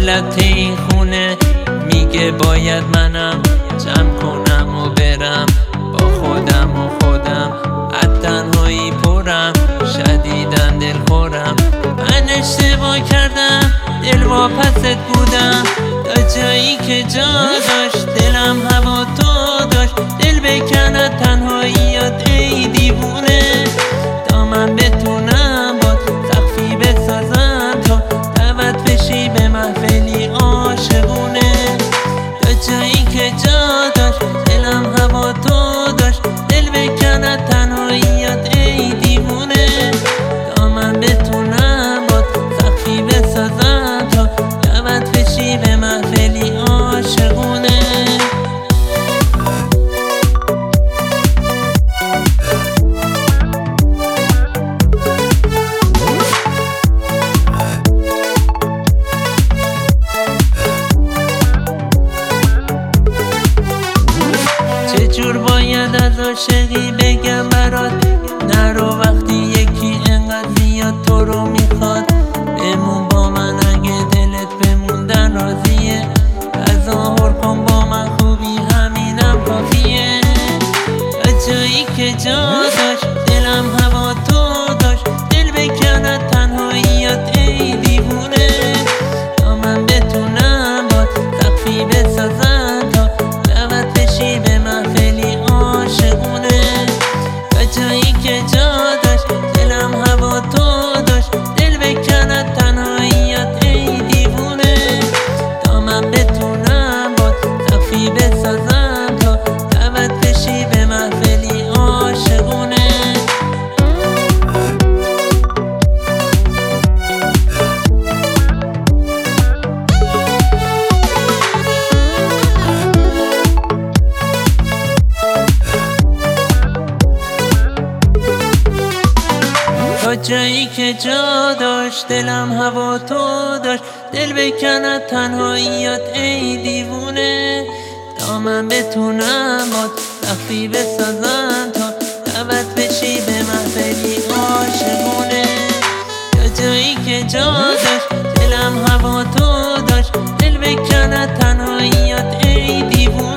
دولت این خونه میگه باید منم جمع کنم و برم با خودم از تنهایی پرم، شدیدن دل خورم. من اشتباه کردم، دل واپست بودم، تا جایی که جا داشت دلم هوا تو داشت. دل بکند تنهاییات ای دیوونه، تا من بتونم باد سقفی بسازم، تا دعوت بشی به محفلی عاشقونه. تا جایی که جا داشت دلم هوا تو داشت، دل بکند تنهاییات ای دیوونه، تا من بتونم باد سقفی بسازم، تا دعوت بشی به محفلی عاشقونه. چجور باید از عاشقی بگم برات نرو، وقتی یکی انقدر زیاد تو رو میخواد. بمون با من اگه دلت بموندن راضیه، تظاهر کن با من خوبی همینم کافیه. تا جایی که جا داشت دلم هوا تو داشت، دل بکند تنهاییات ای دیوونه، تا من بتونم باد سقفی بسازم، تا دعوت بشی به محفلی عاشقونه. تا جایی که جا داشت دلم هوا تو داشت، دل بکند تنهاییات ای دیوونه، تا من بتونم باد سقفی بسازم، تا دعوت بشی به محفلی عاشقونه. تا جایی که جا داشت دلم هوا تو داشت، دل بکند تنهاییات ای دیوونه، تا من بتونم باد سقفی بسازم، تا دعوت بشی به محفلی عاشقونه. تا جایی که جا داشت دلم هوا تو داشت، دل بکند تنهاییات ای دیوونه.